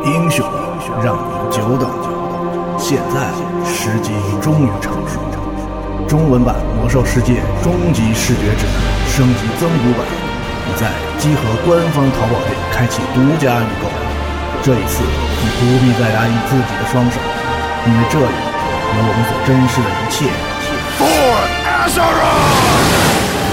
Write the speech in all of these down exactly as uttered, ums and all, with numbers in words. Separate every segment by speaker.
Speaker 1: 英雄让您久等。现在时机终于成熟，中文版《魔兽世界》终极视觉指南升级增补版已在集合官方淘宝店开启独家预购。这一次你不必再压抑自己的双手，因为这里有我们所珍视的一切。For Azeroth！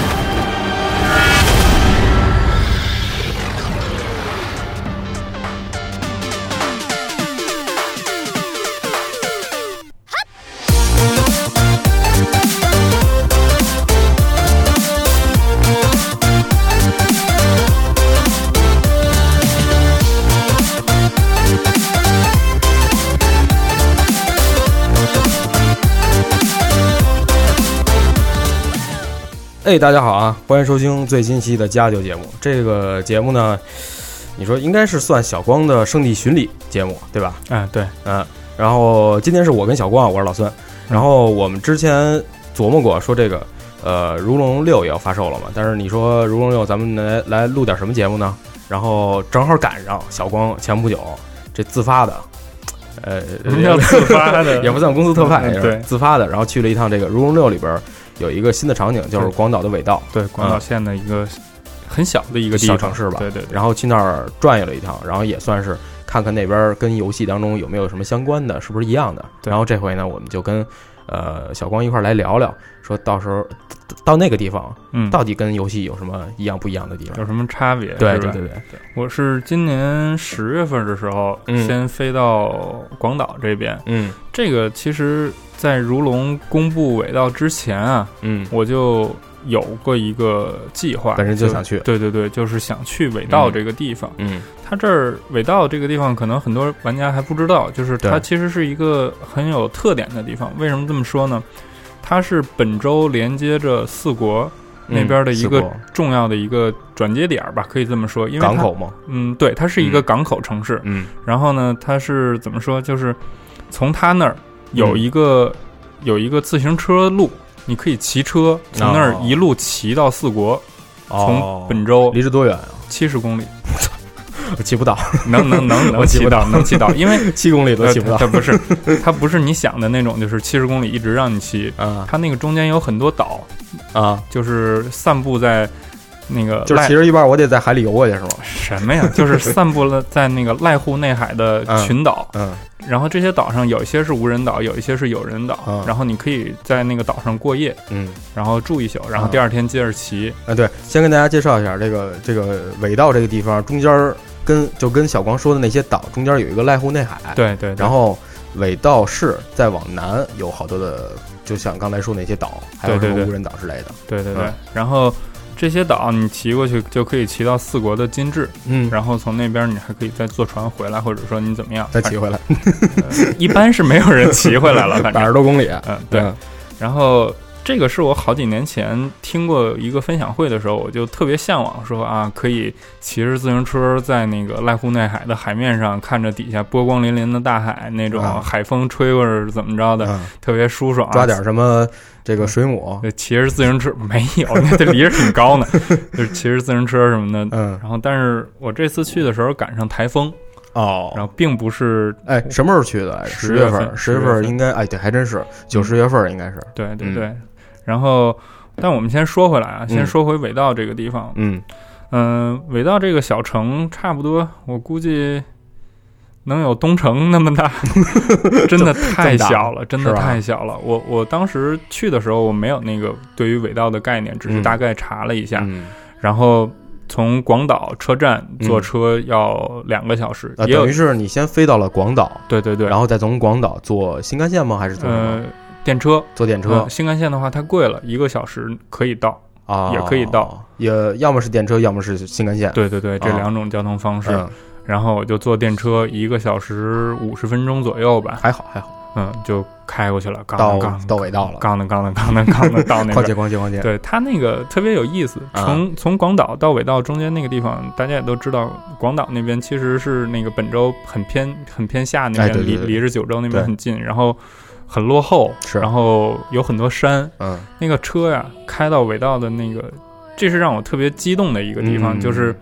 Speaker 2: 哎，大家好啊！欢迎收听最新期的家酒节目。这个节目呢，你说应该是算小光的圣地巡礼节目，对吧？
Speaker 3: 嗯，对，
Speaker 2: 嗯。然后今天是我跟小光，我是老孙。然后我们之前琢磨过说这个，呃，如龙六也要发售了嘛。但是你说如龙六，咱们来来录点什么节目呢？然后正好赶上小光前不久这自发的，呃，
Speaker 3: 什么叫自发的？
Speaker 2: 也不算公司特派，
Speaker 3: 嗯、对，
Speaker 2: 自发的。然后去了一趟这个如龙六里边。有一个新的场景，就是广岛的尾道，
Speaker 3: 对，广岛县的一个很小的一个地
Speaker 2: 方小城市吧，
Speaker 3: 对对对。
Speaker 2: 然后去那儿转悠了一趟，然后也算是看看那边跟游戏当中有没有什么相关的，是不是一样的。然后这回呢，我们就跟呃小光一块来聊聊，说到时候到那个地方，嗯，到底跟游戏有什么一样不一样的地方，
Speaker 3: 有什么差别？
Speaker 2: 对对对对对。
Speaker 3: 我是今年十月份的时候，嗯、先飞到广岛这边，嗯，这个其实。在如龙公布尾道之前啊，嗯，我就有过一个计划，
Speaker 2: 本身就想去，
Speaker 3: 对对对，就是想去尾道这个地方。嗯，它这儿尾道这个地方，可能很多玩家还不知道，就是它其实是一个很有特点的地方。为什么这么说呢？它是本州连接着四国那边的一个重要的一个转接点吧，可以这么说。因为
Speaker 2: 港口吗？
Speaker 3: 嗯，对，它是一个港口城市。嗯，然后呢，它是怎么说？就是从它那儿。有一个、嗯、有一个自行车路，你可以骑车从那儿一路骑到四国，哦、从本州
Speaker 2: 离这多远啊？
Speaker 3: 七十公里，
Speaker 2: 我骑不到，
Speaker 3: 能能能能骑到，能骑到，因为
Speaker 2: 七公里都骑不到。
Speaker 3: 它不是，它不是你想的那种，就是七十公里一直让你骑啊。它那个中间有很多岛啊，就是散布在那个，
Speaker 2: 就是骑着一半，我得在海里游过去是吗？
Speaker 3: 什么呀？就是散布了在那个濑户内海的群岛，嗯。嗯然后这些岛上有一些是无人岛，有一些是有人岛，嗯、然后你可以在那个岛上过夜，嗯，然后住一宿，然后第二天接着骑。
Speaker 2: 啊，对，先跟大家介绍一下这个这个尾道这个地方，中间跟就跟小光说的那些岛中间有一个濑户内海，
Speaker 3: 对 对, 对。
Speaker 2: 然后尾道市再往南有好多的，就像刚才说那些岛，还有什么无人岛之类的，
Speaker 3: 对对 对, 对, 对、嗯。然后。这些岛你骑过去就可以骑到四国的金治，嗯，然后从那边你还可以再坐船回来，或者说你怎么样
Speaker 2: 再骑回来、
Speaker 3: 呃。一般是没有人骑回来了，反正
Speaker 2: 百十多公里，
Speaker 3: 嗯，对。嗯、然后这个是我好几年前听过一个分享会的时候，我就特别向往说啊，可以骑着自行车在那个濑户内海的海面上，看着底下波光粼粼的大海，那种海风吹过是怎么着的，嗯、特别舒爽。
Speaker 2: 抓点什么？这个水母，
Speaker 3: 骑着自行车没有，那得离着挺高呢，就是骑着自行车什么的。嗯，然后但是我这次去的时候赶上台风
Speaker 2: 哦，
Speaker 3: 然后并不是
Speaker 2: 哎什么时候去的？十月份，十月份应该哎对，还真是九十月份应该是。
Speaker 3: 对对对，嗯、然后但我们先说回来啊，先说回尾道这个地方。嗯嗯、呃，尾道这个小城差不多，我估计。能有东城那么大，真的太小了，真的太小了。我我当时去的时候，我没有那个对于尾道的概念，只是大概查了一下，嗯、然后从广岛车站坐车要两个小时，
Speaker 2: 嗯、
Speaker 3: 也
Speaker 2: 等于是你先飞到了广岛，
Speaker 3: 对对对，
Speaker 2: 然后再从广岛坐新干线吗？还是坐什么？
Speaker 3: 呃，电车，
Speaker 2: 坐电车。
Speaker 3: 呃、新干线的话太贵了，一个小时可以到啊，也可以到，
Speaker 2: 也要么是电车，要么是新干线。
Speaker 3: 对对对，这两种交通方式。嗯然后我就坐电车，一个小时五十分钟左右吧，
Speaker 2: 还好还好，
Speaker 3: 嗯，就开过去了，刚
Speaker 2: 到
Speaker 3: 刚
Speaker 2: 到尾道了，
Speaker 3: 刚的刚的刚的刚的到那边，
Speaker 2: 逛街逛街逛街。
Speaker 3: 对，它那个特别有意思，从、啊、从广岛到尾道中间那个地方，大家也都知道，广岛那边其实是那个本州很偏很偏下那边，
Speaker 2: 哎、对对对
Speaker 3: 离离着九州那边很近，然后很落后，然后有很多山，嗯，那个车呀开到尾道的那个，这是让我特别激动的一个地方，嗯、就是。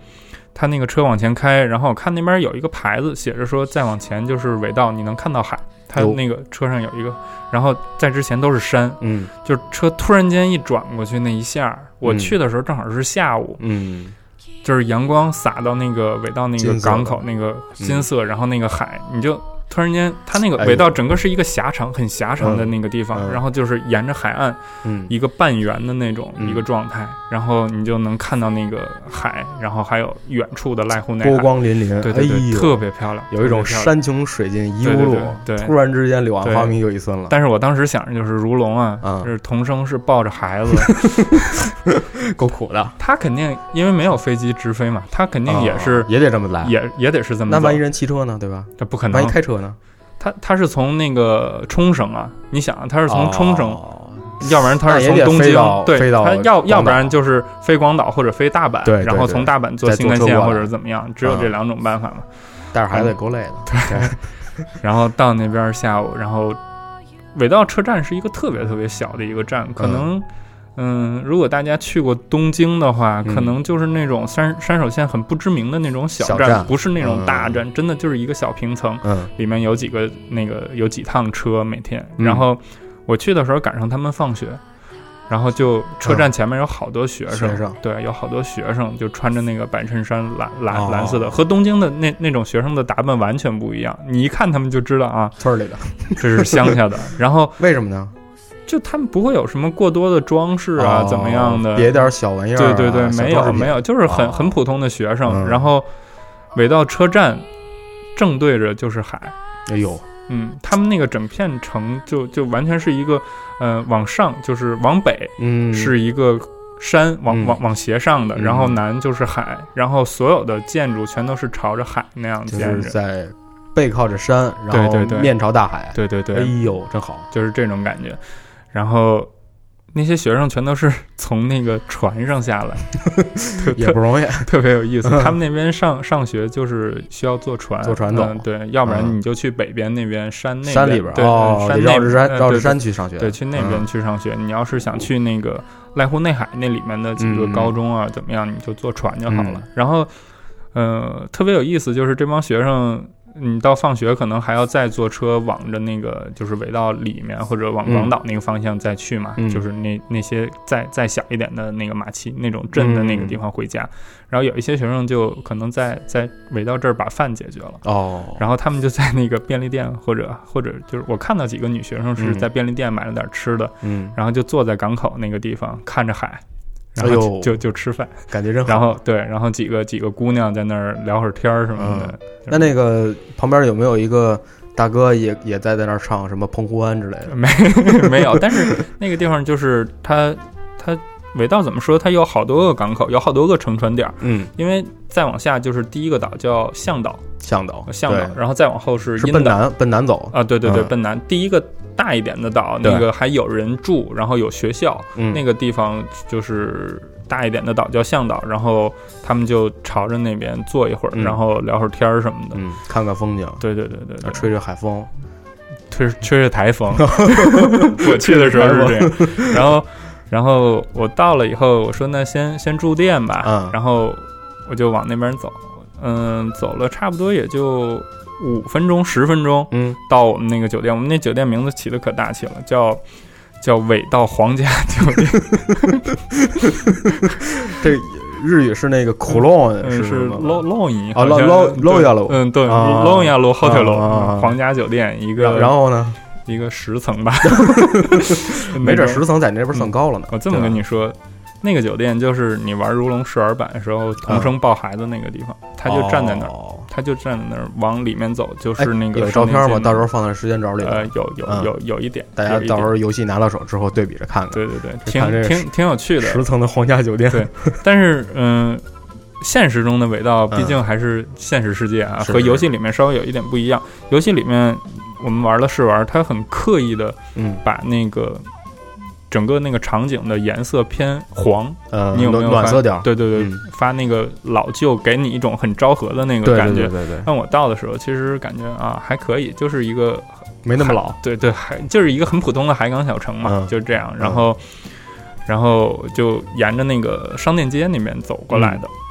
Speaker 3: 他那个车往前开，然后我看那边有一个牌子写着说再往前就是尾道，你能看到海。他那个车上有一个，然后在之前都是山，
Speaker 2: 嗯，
Speaker 3: 就是车突然间一转过去那一下，我去的时候正好是下午，
Speaker 2: 嗯，
Speaker 3: 就是阳光洒到那个尾道那个港口那个金色，嗯、然后那个海，你就突然间，它那个尾道整个是一个狭长、很狭长的那个地方，
Speaker 2: 嗯、
Speaker 3: 然后就是沿着海岸，
Speaker 2: 嗯，
Speaker 3: 一个半圆的那种、
Speaker 2: 嗯、
Speaker 3: 一个状态，然后你就能看到那个海，然后还有远处的濑户内海，
Speaker 2: 波光粼粼，
Speaker 3: 对对对，
Speaker 2: 哎、
Speaker 3: 特别漂亮，
Speaker 2: 有一种山穷水尽疑无路，
Speaker 3: 对，对对
Speaker 2: 突然之间柳暗花明又一村了。
Speaker 3: 但是我当时想着就是如龙啊，
Speaker 2: 嗯、
Speaker 3: 就是童生是抱着孩子，
Speaker 2: 够苦的。
Speaker 3: 他肯定因为没有飞机直飞嘛，他肯定也是、
Speaker 2: 哦、也得这么来，
Speaker 3: 也也得是这么走。
Speaker 2: 那万一人骑车呢，对吧？
Speaker 3: 这不可能。
Speaker 2: 万一开车呢？
Speaker 3: 他他是从那个冲绳啊，你想他是从冲绳，
Speaker 2: 哦、
Speaker 3: 要不然他是从东京，对，
Speaker 2: 飞到
Speaker 3: 他要要不然就是飞广岛或者飞大阪，
Speaker 2: 对对对，
Speaker 3: 然后从大阪坐新干线或者怎么样，只有这两种办法嘛。
Speaker 2: 带着孩子也够累的，
Speaker 3: 对。然后到那边下午，然后尾道车站是一个特别特别小的一个站，可能。嗯嗯，如果大家去过东京的话，
Speaker 2: 嗯、
Speaker 3: 可能就是那种山山手线很不知名的那种小
Speaker 2: 站，
Speaker 3: 站不是那种大站，
Speaker 2: 嗯、
Speaker 3: 真的就是一个小平层，
Speaker 2: 嗯，
Speaker 3: 里面有几个那个有几趟车每天。嗯、然后我去的时候赶上他们放学，然后就车站前面有好多学生，
Speaker 2: 嗯、学生
Speaker 3: 对，有好多学生就穿着那个白衬衫蓝蓝、
Speaker 2: 哦、
Speaker 3: 蓝色的，和东京的那那种学生的打扮完全不一样，你一看他们就知道啊，
Speaker 2: 村里的，
Speaker 3: 这是乡下的。然后
Speaker 2: 为什么呢？
Speaker 3: 就他们不会有什么过多的装饰啊，
Speaker 2: 哦、
Speaker 3: 怎么样的，
Speaker 2: 别点小玩意儿、啊，
Speaker 3: 对对对，没有没有，就是很、哦、很普通的学生。嗯、然后尾道车站正对着就是海，
Speaker 2: 哎呦，
Speaker 3: 嗯，他们那个整片城就就完全是一个，呃，往上就是往北，
Speaker 2: 嗯，
Speaker 3: 是一个山，往、
Speaker 2: 嗯、
Speaker 3: 往往斜上的，
Speaker 2: 嗯、
Speaker 3: 然后南就是海，然后所有的建筑全都是朝着海那样建着，
Speaker 2: 就是在背靠着山，然后面朝大海，
Speaker 3: 对对对，
Speaker 2: 哎呦，真好，
Speaker 3: 就是这种感觉。然后那些学生全都是从那个船上下来，
Speaker 2: 也不容易，
Speaker 3: 特别有意思。他们那边上上学就是需要坐船，
Speaker 2: 坐船走、
Speaker 3: 嗯，对，要不然你就去北边那边山那边
Speaker 2: 山里边，
Speaker 3: 对，
Speaker 2: 哦、
Speaker 3: 山
Speaker 2: 绕着山绕着山去上学，
Speaker 3: 对，去那边去上学。嗯、你要是想去那个濑户内海那里面的几个高中啊，
Speaker 2: 嗯、
Speaker 3: 怎么样，你就坐船就好了。
Speaker 2: 嗯、
Speaker 3: 然后，呃，特别有意思，就是这帮学生。你到放学可能还要再坐车往着那个就是尾道里面或者往广岛那个方向再去嘛，
Speaker 2: 嗯、
Speaker 3: 就是那那些再再小一点的那个马崎那种镇的那个地方回家，嗯、然后有一些学生就可能在在尾道这儿把饭解决了
Speaker 2: 哦，
Speaker 3: 然后他们就在那个便利店或者或者就是我看到几个女学生是在便利店买了点吃的，
Speaker 2: 嗯，
Speaker 3: 然后就坐在港口那个地方看着海。然后就、
Speaker 2: 哎、
Speaker 3: 就, 就吃饭，
Speaker 2: 感觉真好。
Speaker 3: 然后对，然后几个几个姑娘在那儿聊会儿天儿什么的。
Speaker 2: 嗯、那那个旁边有没有一个大哥也也在在那儿唱什么澎湖湾之类的？
Speaker 3: 没没有，但是那个地方就是它它尾道怎么说？它有好多个港口，有好多个乘船点。
Speaker 2: 嗯，
Speaker 3: 因为再往下就是第一个岛叫向岛，
Speaker 2: 向岛
Speaker 3: 向岛，然后再往后是
Speaker 2: 是奔南奔南走
Speaker 3: 啊，对对对，
Speaker 2: 嗯、
Speaker 3: 奔南。第一个大一点的岛，那个还有人住，然后有学校，
Speaker 2: 嗯、
Speaker 3: 那个地方就是大一点的岛叫向岛，然后他们就朝着那边坐一会儿，
Speaker 2: 嗯、
Speaker 3: 然后聊会儿天儿什么的，
Speaker 2: 嗯，看看风景。
Speaker 3: 对对对对对，
Speaker 2: 吹着海风，
Speaker 3: 吹吹着台风。我去的时候是这样，然后然后我到了以后，我说那先先住店吧，
Speaker 2: 嗯，
Speaker 3: 然后我就往那边走，嗯，走了差不多也就五分钟十分钟，
Speaker 2: 嗯，
Speaker 3: 到我们那个酒店，我们那酒店名字起的可大气了，叫叫尾道皇家酒店。
Speaker 2: 这日语是那个 Cologne，
Speaker 3: 嗯，是 Lo Loy
Speaker 2: 啊 Lo Lo Loyalo，
Speaker 3: 嗯，对 ，Loyalo Hotel 皇家酒店一个，
Speaker 2: 然后呢，
Speaker 3: 一个十层吧，
Speaker 2: 没准十层在那边算高了呢。
Speaker 3: 我这么跟你说。那个酒店就是你玩如龙试玩版的时候，童生抱孩子那个地方，他就站在那儿，他就站在那儿，往里面走就是那个。
Speaker 2: 有照片吗？到时候放在时间轴里。
Speaker 3: 呃，有有有有一点，
Speaker 2: 大家到时候游戏拿到手之后对比着看看。
Speaker 3: 对对对，挺挺挺有趣的。
Speaker 2: 十层的皇家酒店。
Speaker 3: 对，但是嗯，现实中的尾道毕竟还是现实世界啊，和游戏里面稍微有一点不一样。游戏里面我们玩了试玩，它很刻意的嗯把那个。整个那个场景的颜色偏黄，
Speaker 2: 呃，
Speaker 3: 你有没有
Speaker 2: 暖色调？
Speaker 3: 对对对，
Speaker 2: 嗯、
Speaker 3: 发那个老旧，给你一种很昭和的那个感觉。
Speaker 2: 对对对对对。
Speaker 3: 但我到的时候，其实感觉啊还可以，就是一个
Speaker 2: 没那么老。
Speaker 3: 对对，还就是一个很普通的海港小城嘛，
Speaker 2: 嗯、
Speaker 3: 就是这样。然后，嗯、然后就沿着那个商店街那边走过来的。
Speaker 2: 嗯、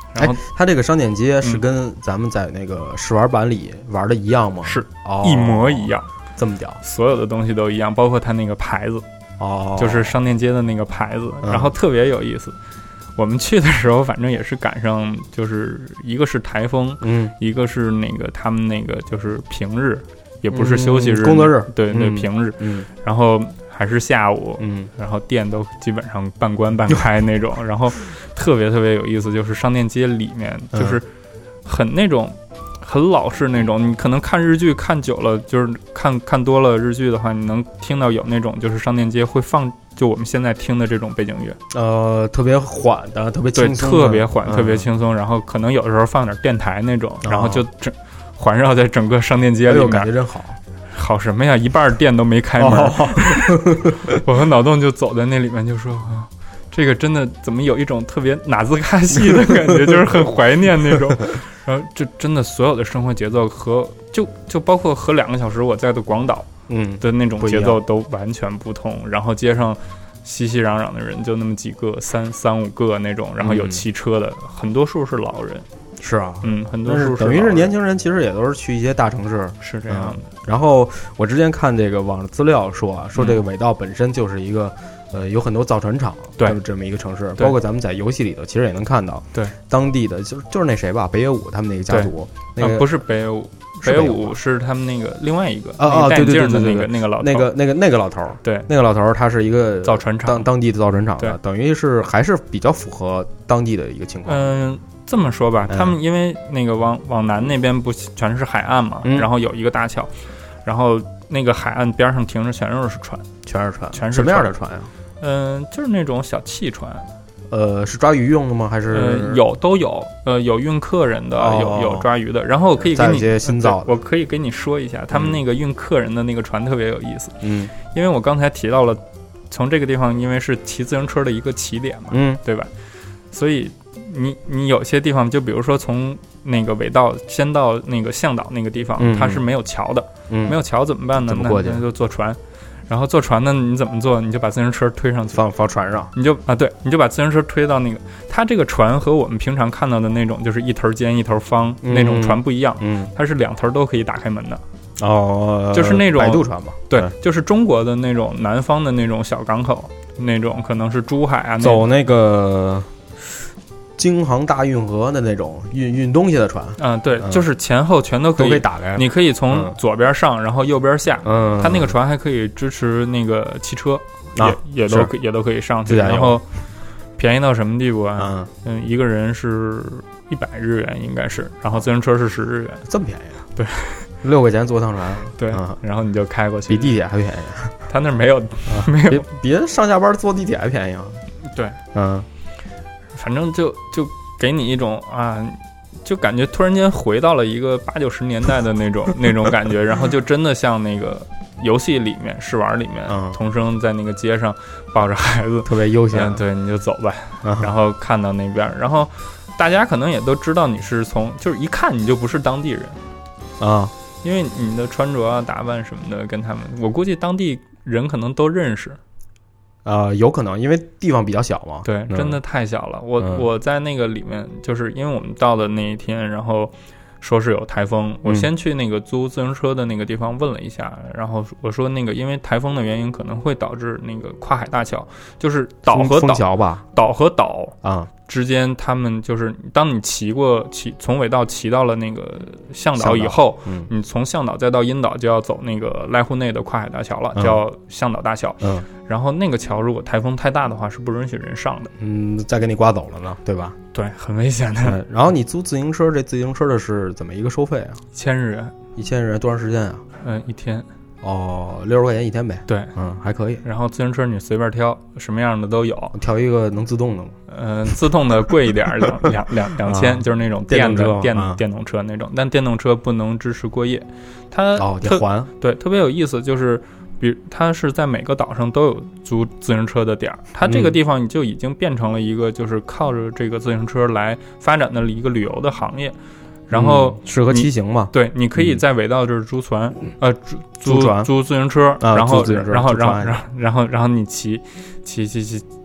Speaker 3: 然后
Speaker 2: 它这个商店街是跟咱们在那个试玩版里玩的一样吗？
Speaker 3: 是，
Speaker 2: 哦，
Speaker 3: 一模一样，
Speaker 2: 这么屌，
Speaker 3: 所有的东西都一样，包括它那个牌子，
Speaker 2: 哦，
Speaker 3: 就是商店街的那个牌子，然后特别有意思。嗯，我们去的时候，反正也是赶上，就是一个是台风，
Speaker 2: 嗯，
Speaker 3: 一个是那个他们那个就是平日，也不是休息日，
Speaker 2: 嗯、工作日，
Speaker 3: 对对，平日，
Speaker 2: 嗯，
Speaker 3: 然后还是下午，
Speaker 2: 嗯，
Speaker 3: 然后店都基本上半关半开那种，然后特别特别有意思，就是商店街里面就是很那种。很老式那种，你可能看日剧看久了，就是看看多了日剧的话，你能听到有那种就是商店街会放，就我们现在听的这种背景乐，
Speaker 2: 呃，特别缓的，特别轻松的，
Speaker 3: 对，特别缓，
Speaker 2: 嗯、
Speaker 3: 特别轻松。然后可能有的时候放点电台那种，然后就整环绕在整个商店街里面，
Speaker 2: 哎、感觉真好。
Speaker 3: 好什么呀？一半店都没开门，哦、我和脑洞就走在那里面，就说啊。这个真的怎么有一种特别哪兹卡西的感觉，就是很怀念那种。然后这真的所有的生活节奏和就就包括和两个小时我在的广岛，嗯的那种节奏都完全不同。然后街上熙熙攘攘的人就那么几个，三三五个那种，然后有骑车的，嗯、很多数是老人。
Speaker 2: 是啊，
Speaker 3: 嗯，很多数是
Speaker 2: 等于是年轻人，其实也都是去一些大城市，
Speaker 3: 是这样的。
Speaker 2: 嗯、然后我之前看这个网上资料说啊，说这个尾道本身就是一个。呃，有很多造船厂，
Speaker 3: 对，
Speaker 2: 这么一个城市，包括咱们在游戏里头，其实也能看到，
Speaker 3: 对，
Speaker 2: 当地的就就是那谁吧，北野武他们那个家族，那个、
Speaker 3: 啊、不是北野武，北野武是他们那个另外一个
Speaker 2: 啊啊，对对对对
Speaker 3: 对，那个那个老
Speaker 2: 那个那个那个老头，
Speaker 3: 对，
Speaker 2: 那个老头他是一个
Speaker 3: 造船厂，
Speaker 2: 当当地的造船厂的，等于是还是比较符合当地的一个情况。
Speaker 3: 嗯，这么说吧，他们因为那个往往南那边不全是海岸嘛，
Speaker 2: 嗯、
Speaker 3: 然后有一个大桥，然后那个海岸边上停着全都是船，
Speaker 2: 全是船，
Speaker 3: 全是
Speaker 2: 什么样的船呀？
Speaker 3: 嗯，就是那种小汽船，
Speaker 2: 呃，是抓鱼用的吗？还是、
Speaker 3: 呃、有都有，呃，有运客人的，
Speaker 2: 哦、
Speaker 3: 有有抓鱼的。然后我可以给你
Speaker 2: 些新造、
Speaker 3: 呃，我可以给你说一下，他们那个运客人的那个船特别有意思。
Speaker 2: 嗯，
Speaker 3: 因为我刚才提到了，从这个地方，因为是骑自行车的一个起点嘛，
Speaker 2: 嗯，
Speaker 3: 对吧？所以你你有些地方，就比如说从那个尾道先到那个向导那个地方，
Speaker 2: 嗯、
Speaker 3: 它是没有桥的，
Speaker 2: 嗯，
Speaker 3: 没有桥怎么办呢？
Speaker 2: 怎么过去？
Speaker 3: 那就坐船。然后坐船呢，你怎么做？你就把自行车推上去，
Speaker 2: 放放船上，
Speaker 3: 你就啊，对，你就把自行车推到那个。它这个船和我们平常看到的那种，就是一头尖一头方、
Speaker 2: 嗯、
Speaker 3: 那种船不一样，
Speaker 2: 嗯，
Speaker 3: 它是两头都可以打开门的。
Speaker 2: 哦，
Speaker 3: 就是那种
Speaker 2: 摆渡船吧？
Speaker 3: 对，就是中国的那种南方的那种小港口，那种可能是珠海啊，
Speaker 2: 走那个。京杭大运河的那种运运东西的船，
Speaker 3: 嗯，对，嗯、就是前后全都可以
Speaker 2: 都可以打开。
Speaker 3: 你可以从左边上，嗯、然后右边下。
Speaker 2: 嗯，
Speaker 3: 它那个船还可以支持那个汽车，
Speaker 2: 啊、
Speaker 3: 也也都也都可以上去。然后便宜到什么地步啊？
Speaker 2: 嗯
Speaker 3: 嗯，一个人是一百日元应该是，然后自行车是十日元，
Speaker 2: 这么便宜啊？
Speaker 3: 对，
Speaker 2: 六块钱坐趟船，
Speaker 3: 对，
Speaker 2: 嗯、
Speaker 3: 然后你就开过去，
Speaker 2: 比地铁还便宜。
Speaker 3: 他那没有，
Speaker 2: 啊、
Speaker 3: 没有，
Speaker 2: 比比人上下班坐地铁还便宜啊？
Speaker 3: 对，
Speaker 2: 嗯，
Speaker 3: 反正就就。给你一种啊，就感觉突然间回到了一个八九十年代的那种那种感觉，然后就真的像那个游戏里面试玩里面，
Speaker 2: 嗯、
Speaker 3: 童生在那个街上抱着孩子，
Speaker 2: 特别悠闲。
Speaker 3: 嗯、对，你就走吧，
Speaker 2: 嗯、
Speaker 3: 然后看到那边，然后大家可能也都知道你是从，就是一看你就不是当地人
Speaker 2: 啊，
Speaker 3: 因为你的穿着啊、打扮什么的跟他们，我估计当地人可能都认识。
Speaker 2: 呃，有可能，因为地方比较小嘛。
Speaker 3: 对，
Speaker 2: 嗯、
Speaker 3: 真的太小了。我、
Speaker 2: 嗯、
Speaker 3: 我在那个里面，就是因为我们到的那一天，然后说是有台风，我先去那个租自行车的那个地方问了一下，嗯、然后我说那个因为台风的原因，可能会导致那个跨海大桥，就是岛和岛
Speaker 2: 桥吧，
Speaker 3: 岛和岛
Speaker 2: 啊。
Speaker 3: 之间，他们就是当你骑过骑从尾道骑到了那个向导以后，
Speaker 2: 嗯、
Speaker 3: 你从向导再到阴岛就要走那个濑户内的跨海大桥了，
Speaker 2: 嗯、
Speaker 3: 叫向岛大桥。
Speaker 2: 嗯，
Speaker 3: 然后那个桥如果台风太大的话，是不允许人上的。
Speaker 2: 嗯，再给你刮走了呢，对吧？
Speaker 3: 对，很危险的。
Speaker 2: 嗯、然后你租自行车，这自行车的是怎么一个收费啊？
Speaker 3: 一千日元。
Speaker 2: 一千日元多长时间啊？
Speaker 3: 嗯，一天。
Speaker 2: 哦，六十块钱一天呗。
Speaker 3: 对，
Speaker 2: 嗯，还可以。
Speaker 3: 然后自行车你随便挑，什么样的都有。
Speaker 2: 挑一个能自动的吗？
Speaker 3: 嗯、呃，自动的贵一点，两两两两千，就是那种电的电
Speaker 2: 啊、
Speaker 3: 电动车那种，但电动车不能支持过夜。它
Speaker 2: 哦，得还。
Speaker 3: 对，特别有意思，就是比它是在每个岛上都有租自行车的点儿，它这个地方就已经变成了一个就是靠着这个自行车来发展的一个旅游的行业。然后、
Speaker 2: 嗯、适合骑行嘛？
Speaker 3: 对，你可以在尾道这儿租船，
Speaker 2: 嗯、
Speaker 3: 呃，租租
Speaker 2: 船、
Speaker 3: 租自行车，
Speaker 2: 啊、
Speaker 3: 然后
Speaker 2: 自行车
Speaker 3: 然后然后然后然后然后你骑骑骑骑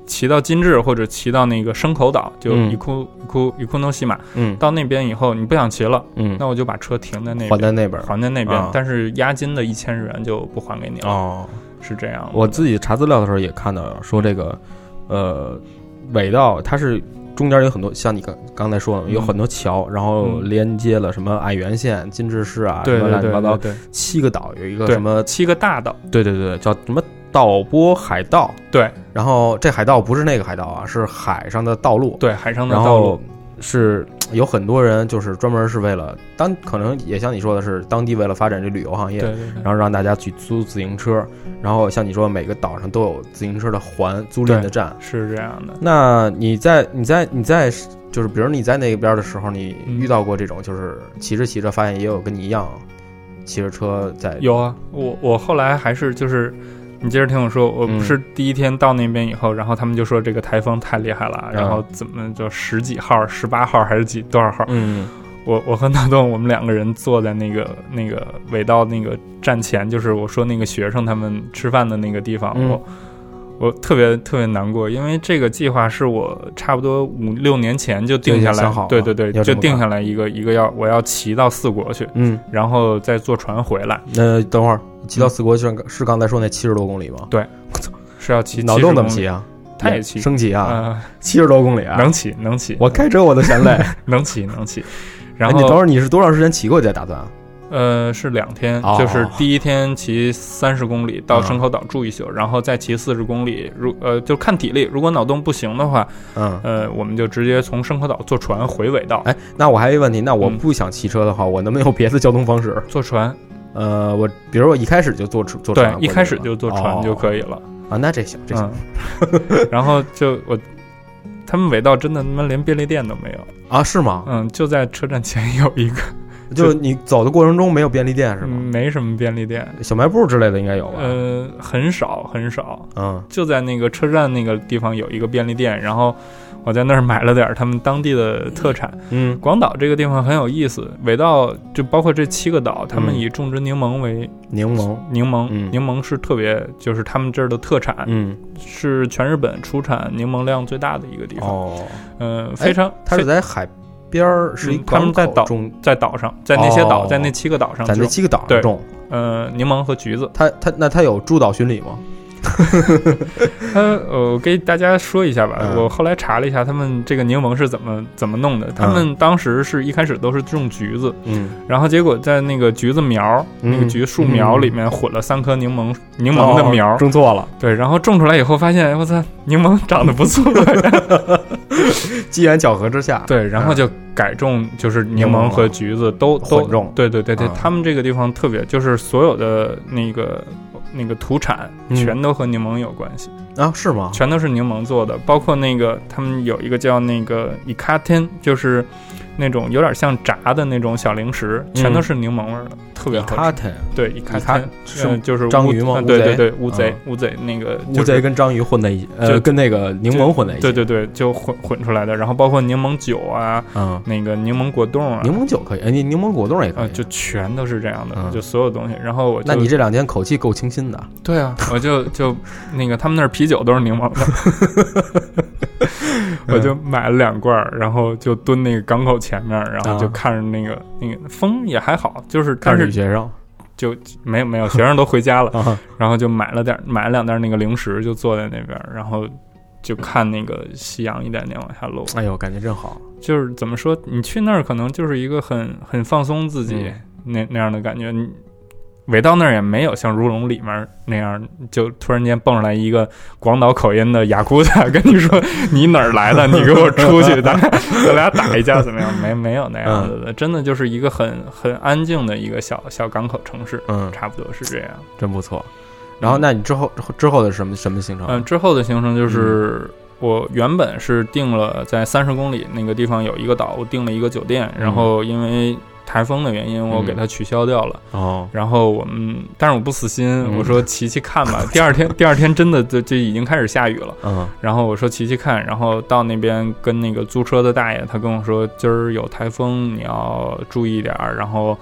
Speaker 3: 骑到金治或者骑到那个牲口岛，就伊库伊库伊库诺西马，
Speaker 2: 嗯，
Speaker 3: 到那边以后你不想骑了，
Speaker 2: 嗯，
Speaker 3: 那我就把车停在那边，
Speaker 2: 还在那边，
Speaker 3: 还在那边，
Speaker 2: 啊、
Speaker 3: 但是押金的一千日元就不还给你了。
Speaker 2: 哦，
Speaker 3: 是这样。
Speaker 2: 我自己查资料的时候也看到说这个，呃，尾道它是中间有很多，像你刚刚才说的，有很多桥，嗯、然后连接了什么爱媛县、金治市啊，
Speaker 3: 对
Speaker 2: 什么乱七八糟，
Speaker 3: 对，
Speaker 2: 七个岛，有一个什么
Speaker 3: 七个大岛，
Speaker 2: 对对对，叫什么？岛波海道，
Speaker 3: 对，
Speaker 2: 然后这海道不是那个海道啊，是海上的道路，
Speaker 3: 对，海上的道路
Speaker 2: 是有很多人就是专门是为了当，可能也像你说的是当地为了发展这旅游行业，
Speaker 3: 对对对，
Speaker 2: 然后让大家去租自行车，然后像你说每个岛上都有自行车的还租赁的站，
Speaker 3: 是这样的。
Speaker 2: 那你在你在你在就是比如你在那边的时候，你遇到过这种就是骑着骑着发现也有跟你一样骑着车在？
Speaker 3: 有啊，我我后来还是就是。你接着听我说，我不是第一天到那边以后，嗯、然后他们就说这个台风太厉害了，嗯、然后怎么就十几号、十八号还是几多少号？
Speaker 2: 嗯，
Speaker 3: 我我和脑洞我们两个人坐在那个那个尾道那个站前，就是我说那个学生他们吃饭的那个地方，
Speaker 2: 嗯、
Speaker 3: 我我特别特别难过，因为这个计划是我差不多五六年前就定下来，对对对，就定下来一个一个要我要骑到四国去，
Speaker 2: 嗯，
Speaker 3: 然后再坐船回来。
Speaker 2: 那等会儿。骑到四国是是刚才说那七十多公里吗？
Speaker 3: 对，是要骑。
Speaker 2: 脑洞怎么骑啊？
Speaker 3: 他也骑，
Speaker 2: 升骑啊，
Speaker 3: 呃、
Speaker 2: 七十多公里啊，
Speaker 3: 能骑能骑。
Speaker 2: 我开车我都嫌累，
Speaker 3: 能骑能骑。然后、
Speaker 2: 哎、你等会儿你是多长时间骑过去？打算？
Speaker 3: 呃，是两天，
Speaker 2: 哦、
Speaker 3: 就是第一天骑三十公里到牲口岛住一宿，嗯、然后再骑四十公里。如呃，就看体力，如果脑洞不行的话，
Speaker 2: 嗯，
Speaker 3: 呃，我们就直接从牲口岛坐船回尾道。
Speaker 2: 哎，那我还有一个问题，那我不想骑车的话，嗯、我能不能有别的交通方式？
Speaker 3: 坐船。
Speaker 2: 呃，我比如我一开始就坐坐船，
Speaker 3: 对，一开始就坐船就可以了。
Speaker 2: 哦、啊，那这行这行。
Speaker 3: 嗯、然后就我，他们尾道真的他妈连便利店都没有
Speaker 2: 啊？是吗？
Speaker 3: 嗯，就在车站前有一个。
Speaker 2: 就你走的过程中没有便利店是吗？
Speaker 3: 嗯、没什么便利店，
Speaker 2: 小卖部之类的应该有吧？
Speaker 3: 呃，很少很少。
Speaker 2: 嗯，
Speaker 3: 就在那个车站那个地方有一个便利店，然后我在那儿买了点他们当地的特产。
Speaker 2: 嗯，
Speaker 3: 广岛这个地方很有意思，尾道就包括这七个岛，他们以种植柠檬为
Speaker 2: 柠檬，
Speaker 3: 柠檬，
Speaker 2: 嗯、
Speaker 3: 柠檬是特别就是他们这儿的特产，
Speaker 2: 嗯，
Speaker 3: 是全日本出产柠檬量最大的一个地方。
Speaker 2: 哦，
Speaker 3: 嗯、呃，非常，
Speaker 2: 它是在海边儿，是一
Speaker 3: 他们在岛中，在岛上，在那些岛，
Speaker 2: 哦、
Speaker 3: 在那七个岛上，
Speaker 2: 在那七个岛上种，
Speaker 3: 呃，柠檬和橘子。
Speaker 2: 它它那它有诸岛巡礼吗？
Speaker 3: 他呃，我给大家说一下吧、
Speaker 2: 嗯。
Speaker 3: 我后来查了一下，他们这个柠檬是怎么怎么弄的。他们当时是一开始都是种橘子，
Speaker 2: 嗯，
Speaker 3: 然后结果在那个橘子苗、
Speaker 2: 嗯、
Speaker 3: 那个橘树苗里面混了三颗柠檬、嗯、柠檬的苗、
Speaker 2: 哦，种错了。
Speaker 3: 对，然后种出来以后发现，我操，柠檬长得不错。
Speaker 2: 机缘巧合之下，
Speaker 3: 对，然后就改种，就是柠檬和橘子都都
Speaker 2: 混种。
Speaker 3: 对对对对、
Speaker 2: 嗯，
Speaker 3: 他们这个地方特别，就是所有的那个。那个土产全都和柠檬有关系、
Speaker 2: 嗯、啊？是吗？
Speaker 3: 全都是柠檬做的，包括那个他们有一个叫那个伊卡天，就是那种有点像炸的那种小零食，全都是柠檬味的、嗯，特别好吃。对，伊卡天是、呃、就是
Speaker 2: 章鱼吗？
Speaker 3: 对对对，乌贼、嗯、乌贼那个、就是、
Speaker 2: 乌贼跟章鱼混在一起，呃，跟那个柠檬混在一起。
Speaker 3: 对对对，就混混出来的。然后包括柠檬酒啊，
Speaker 2: 嗯，
Speaker 3: 那个柠檬果冻啊，
Speaker 2: 柠檬酒可以，哎，柠檬果冻也可以、
Speaker 3: 呃，就全都是这样的、
Speaker 2: 嗯，
Speaker 3: 就所有东西。然后我就，
Speaker 2: 那你这两天口气够清新的。
Speaker 3: 对啊，我就就那个他们那儿啤酒都是柠檬的，我就买了两罐，然后就蹲那个港口前面，然后就看着那个、啊、那个风也还好，就是但是
Speaker 2: 学生
Speaker 3: 就没有没有学生都回家了，
Speaker 2: 啊、
Speaker 3: 然后就买了点买了两袋那个零食，就坐在那边，然后就看那个夕阳一点点往下落。
Speaker 2: 哎呦，感觉真好。
Speaker 3: 就是怎么说，你去那儿可能就是一个很很放松自己、嗯、那那样的感觉。你尾道那儿也没有像如龙里面那样，就突然间蹦出来一个广岛口音的雅库达跟你说你哪儿来的，你给我出去，咱俩咱俩打一架怎么样？没没有那样子的、嗯，真的就是一个很很安静的一个小小港口城市，
Speaker 2: 嗯，
Speaker 3: 差不多是这样，
Speaker 2: 真不错。然后，那你之后、嗯、之后的什么什么行程？
Speaker 3: 嗯，之后的行程就是。嗯，我原本是定了在三十公里那个地方有一个岛，我订了一个酒店，然后因为台风的原因，我给它取消掉了。
Speaker 2: 哦、嗯，
Speaker 3: 然后我们，但是我不死心，嗯、我说骑骑看吧。第二天，第二天真的就就已经开始下雨了。
Speaker 2: 嗯，
Speaker 3: 然后我说骑骑看，然后到那边跟那个租车的大爷，他跟我说今儿有台风，你要注意点儿。然后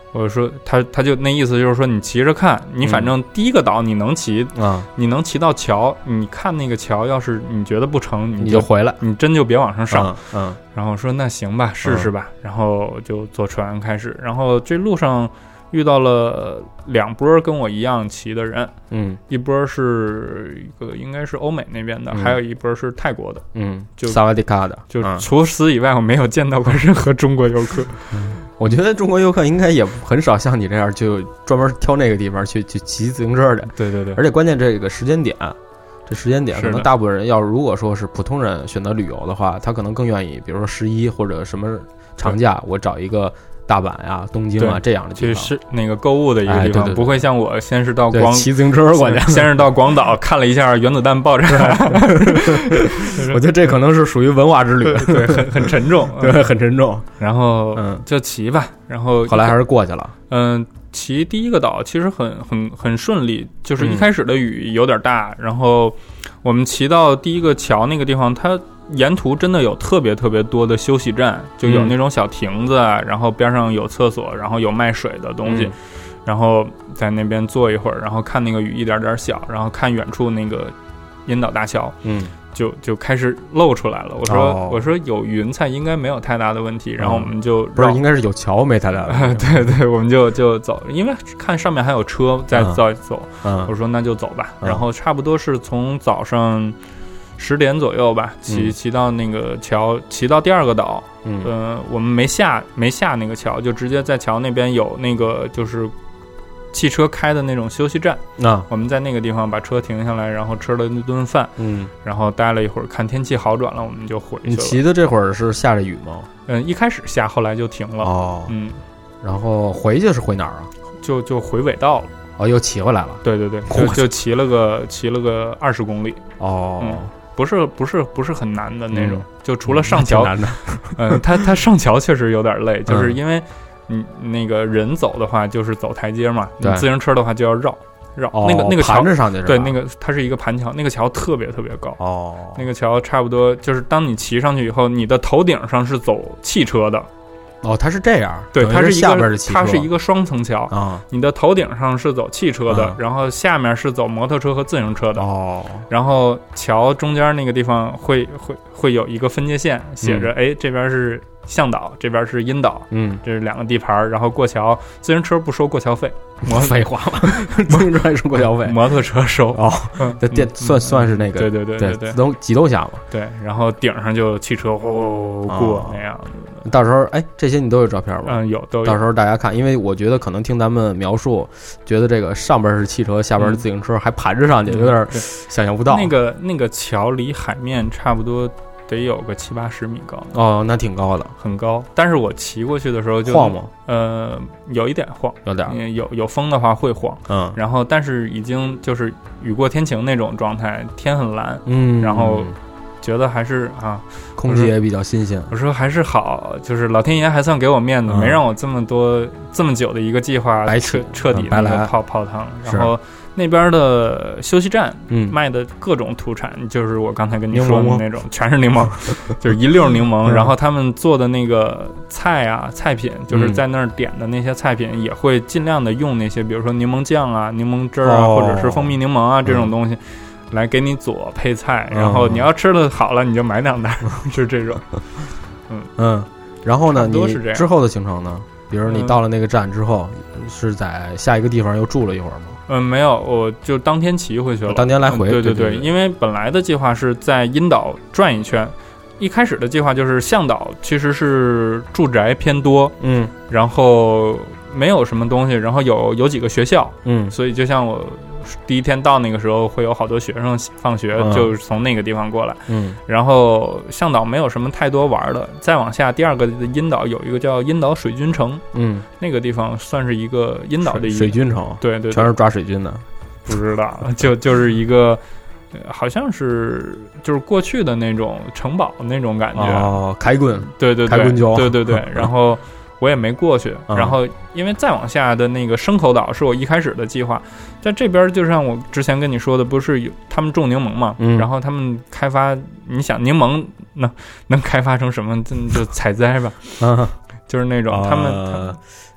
Speaker 3: 我说他他就那意思就是说你骑着看，你反正第一个岛你能骑
Speaker 2: 啊、嗯，
Speaker 3: 你能骑到桥，你看那个桥，要是你觉得不成，你就,
Speaker 2: 你就回来，
Speaker 3: 你真就别往上上。
Speaker 2: 嗯，嗯
Speaker 3: 然后我说那行吧，试试吧，嗯、然后就坐船开始，然后这路上遇到了两波跟我一样骑的人，
Speaker 2: 嗯，
Speaker 3: 一波是一个应该是欧美那边的，
Speaker 2: 嗯、
Speaker 3: 还有一波是泰国的，
Speaker 2: 嗯，
Speaker 3: 就
Speaker 2: 萨瓦迪卡的，
Speaker 3: 就除此以外，我没有见到过任何中国游客。
Speaker 2: 嗯我觉得中国游客应该也很少像你这样就专门挑那个地方去去骑自行车的。
Speaker 3: 对对对，
Speaker 2: 而且关键这个时间点，这时间点可能大部分人要如果说是普通人选择旅游的话，他可能更愿意，比如说十一或者什么长假，我找一个大阪呀、东京啊这样的地方，
Speaker 3: 就是那个购物的一个地方，哎、
Speaker 2: 对对对
Speaker 3: 不会像我先是到广
Speaker 2: 骑自行车，关键
Speaker 3: 先是到广岛看了一下原子弹爆炸。
Speaker 2: 我觉得这可能是属于文化之旅，
Speaker 3: 对，很很沉重，
Speaker 2: 对，很沉重。
Speaker 3: 然后嗯，就骑吧，然后
Speaker 2: 后来还是过去了。
Speaker 3: 嗯，骑第一个岛其实很很很顺利，就是一开始的雨有点大，嗯、然后我们骑到第一个桥那个地方，它沿途真的有特别特别多的休息站，就有那种小亭子，嗯、然后边上有厕所，然后有卖水的东西。嗯，然后在那边坐一会儿，然后看那个雨一点点小，然后看远处那个樱岛大桥，
Speaker 2: 嗯，
Speaker 3: 就就开始露出来了。我说、哦、我说有云彩应该没有太大的问题，然后我们就、
Speaker 2: 嗯、不是应该是有桥没太大的问
Speaker 3: 题，对对，我们就就走，因为看上面还有车在在走，
Speaker 2: 嗯，
Speaker 3: 我说那就走吧。嗯、然后差不多是从早上十点左右吧，骑骑到那个桥，骑到第二个岛，
Speaker 2: 嗯、
Speaker 3: 呃，我们没下没下那个桥，就直接在桥那边有那个就是汽车开的那种休息站，
Speaker 2: 啊，
Speaker 3: 我们在那个地方把车停下来，然后吃了那顿饭，
Speaker 2: 嗯，
Speaker 3: 然后待了一会儿，看天气好转了，我们就回去了。
Speaker 2: 你骑的这会儿是下着雨吗？
Speaker 3: 嗯，一开始下，后来就停了。
Speaker 2: 哦，
Speaker 3: 嗯，
Speaker 2: 然后回去是回哪儿啊？
Speaker 3: 就就回尾道了。
Speaker 2: 哦，又骑回来了。
Speaker 3: 对对对，就就骑了个骑了个二十公里。
Speaker 2: 哦。
Speaker 3: 嗯，不是不是不是很难的那种，嗯、就除了上
Speaker 2: 桥，
Speaker 3: 嗯，
Speaker 2: 难的。
Speaker 3: 嗯，他他上桥确实有点累，就是因为你那个人走的话就是走台阶嘛，你自行车的话就要绕绕。
Speaker 2: 哦、
Speaker 3: 那个那个桥
Speaker 2: 盘着上去是吧？
Speaker 3: 对，那个它是一个盘桥，那个桥特别特别高。
Speaker 2: 哦，
Speaker 3: 那个桥差不多就是当你骑上去以后，你的头顶上是走汽车的。
Speaker 2: 哦，它是这样，
Speaker 3: 对，它是一
Speaker 2: 下边
Speaker 3: 个，它是一个双层桥
Speaker 2: 啊。
Speaker 3: 你的头顶上是走汽车的，
Speaker 2: 嗯、
Speaker 3: 然后下面是走摩托车和自行车的。
Speaker 2: 哦，
Speaker 3: 然后桥中间那个地方会会会有一个分界线，写着哎、嗯，这边是向导，这边是阴岛，
Speaker 2: 嗯，
Speaker 3: 这是两个地盘。然后过桥，自行车不收过桥费，摩
Speaker 2: 废话嘛，自行车还收过桥费，
Speaker 3: 摩托车收。
Speaker 2: 哦，这电、嗯、算算是那个，
Speaker 3: 对对对对对，
Speaker 2: 自动几动下嘛。
Speaker 3: 对，然后顶上就汽车呼过、哦、那样子。
Speaker 2: 到时候哎，这些你都有照片吗？
Speaker 3: 嗯，有都有。
Speaker 2: 到时候大家看，因为我觉得可能听咱们描述，觉得这个上边是汽车，下边是自行车，嗯、还盘着上去，有点想象不到。
Speaker 3: 那个那个桥离海面差不多得有个七八十米高。
Speaker 2: 哦，那挺高的，
Speaker 3: 很高。但是我骑过去的时候就
Speaker 2: 晃吗？
Speaker 3: 呃，有一点晃，
Speaker 2: 有点。
Speaker 3: 有有风的话会晃。
Speaker 2: 嗯。
Speaker 3: 然后，但是已经就是雨过天晴那种状态，天很蓝。
Speaker 2: 嗯。
Speaker 3: 然后。觉得还是啊，
Speaker 2: 空气也比较新鲜。
Speaker 3: 我说还是好，就是老天爷还算给我面子，嗯、没让我这么多这么久的一个计划彻彻底
Speaker 2: 白来
Speaker 3: 泡泡汤。然后那边的休息站，
Speaker 2: 嗯，
Speaker 3: 卖的各种土产，就是我刚才跟你说的那种，全是柠檬，就是一溜柠檬。然后他们做的那个菜啊菜品，就是在那儿点的那些菜品，也会尽量的用那些，比如说柠檬酱啊、柠檬汁啊，
Speaker 2: 哦、
Speaker 3: 或者是蜂蜜柠檬啊这种东西。嗯来给你佐配菜，然后你要吃的好了，你就买两袋，是这种。嗯
Speaker 2: 嗯，然后呢，你
Speaker 3: 是
Speaker 2: 之后的行程呢？比如你到了那个站之后，嗯、是在下一个地方又住了一会儿吗？
Speaker 3: 嗯，没有，我就当天骑回去了，
Speaker 2: 当天来回。
Speaker 3: 嗯、对对
Speaker 2: 对,
Speaker 3: 对, 对，因为本来的计划是在阴岛转一圈，一开始的计划就是向导其实是住宅偏多，
Speaker 2: 嗯，
Speaker 3: 然后没有什么东西，然后有有几个学校，
Speaker 2: 嗯，
Speaker 3: 所以就像我。第一天到那个时候会有好多学生放学，
Speaker 2: 嗯、
Speaker 3: 就是从那个地方过来。
Speaker 2: 嗯，
Speaker 3: 然后向导没有什么太多玩的，再往下第二个阴岛有一个叫阴岛水军城，
Speaker 2: 嗯，
Speaker 3: 那个地方算是一个阴岛的一个
Speaker 2: 水军城，
Speaker 3: 对 对, 对，
Speaker 2: 全是抓水军的，
Speaker 3: 不知道，就就是一个。好像是就是过去的那种城堡那种感觉
Speaker 2: 哦，开棍，
Speaker 3: 对对对，
Speaker 2: 开棍桥，
Speaker 3: 对对对，然后。我也没过去，
Speaker 2: 嗯、
Speaker 3: 然后因为再往下的那个牲口岛是我一开始的计划，在这边就像我之前跟你说的，不是有他们种柠檬嘛，
Speaker 2: 嗯、
Speaker 3: 然后他们开发，你想柠檬能能开发成什么，就采摘吧，
Speaker 2: 嗯、
Speaker 3: 就是那种、
Speaker 2: 呃、
Speaker 3: 他们